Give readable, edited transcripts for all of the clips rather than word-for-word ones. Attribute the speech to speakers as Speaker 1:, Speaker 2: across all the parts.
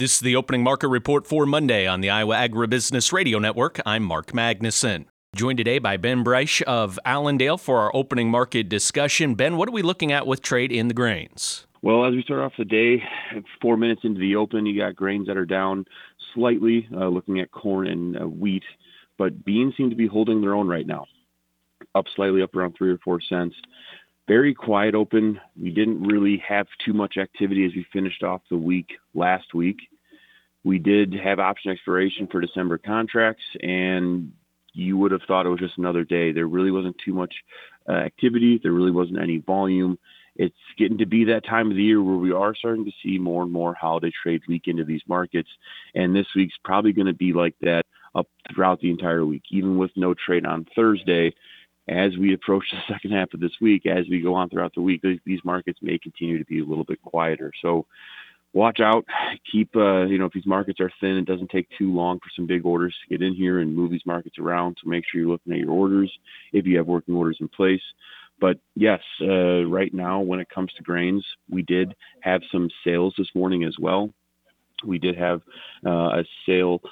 Speaker 1: This is the opening market report for Monday on the Iowa Agribusiness Radio Network. I'm Mark Magnuson. Joined today by Ben Breisch of Allendale for our opening market discussion. Ben, what are we looking at with trade in the grains?
Speaker 2: Well, as we start off the day, 4 minutes into the open, you got grains that are down slightly, looking at corn and wheat, but beans seem to be holding their own right now, up slightly, up around 3 or 4 cents. Very quiet open. We didn't really have too much activity as we finished off the week last week. We did have option expiration for December contracts, and you would have thought it was just another day. There really wasn't too much activity. There really wasn't any volume. It's getting to be that time of the year where we are starting to see more and more holiday trade leak into these markets, and this week's probably going to be like that up throughout the entire week, even with no trade on Thursday. As we approach the second half of this week, as we go on throughout the week, these markets may continue to be a little bit quieter. So watch out. Keep, if these markets are thin, it doesn't take too long for some big orders to get in here and move these markets around. So make sure you're looking at your orders if you have working orders in place. But yes, right now, when it comes to grains, we did have some sales this morning as well. We did have a sale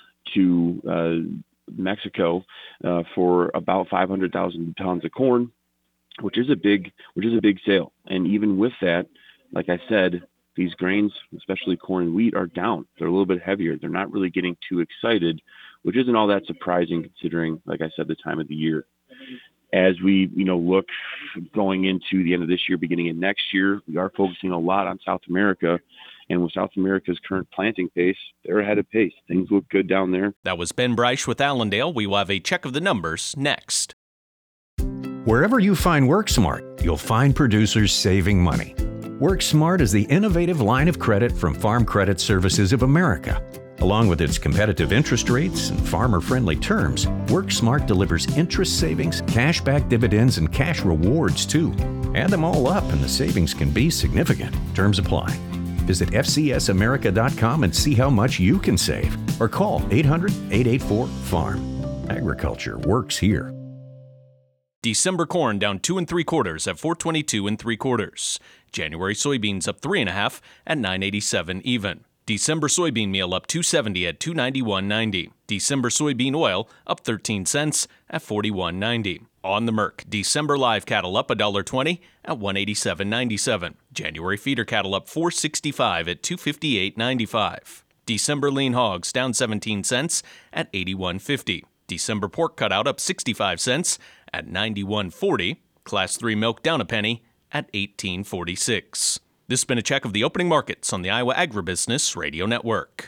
Speaker 2: to Mexico for about 500,000 tons of corn, which is a big sale. And even with that, like I said, these grains, especially corn and wheat, are down. They're a little bit heavier. They're not really getting too excited, which isn't all that surprising considering, like I said, the time of the year. As we, look going into the end of this year, beginning of next year, we are focusing a lot on South America. And with South America's current planting pace, they're ahead of pace. Things look good down there.
Speaker 1: That was Ben Breisch with Allendale. We will have a check of the numbers next.
Speaker 3: Wherever you find WorkSmart, you'll find producers saving money. WorkSmart is the innovative line of credit from Farm Credit Services of America. Along with its competitive interest rates and farmer-friendly terms, WorkSmart delivers interest savings, cashback dividends, and cash rewards, too. Add them all up, and the savings can be significant. Terms apply. Visit fcsamerica.com and see how much you can save. Or call 800-884-FARM. Agriculture works here.
Speaker 1: December corn down 2 3/4 at 422 3/4. January soybeans up 3 1/2 at 987 even. December soybean meal up 270 at 291.90. December soybean oil up 13 cents at 41.90. On the Merc, December live cattle up $1.20 at 187.97. January feeder cattle up $4.65 at 258.95. December lean hogs down 17 cents at 81.50. December pork cutout up 65 cents at 91.40. Class 3 milk down a penny at 18.46. This has been a check of the opening markets on the Iowa Agribusiness Radio Network.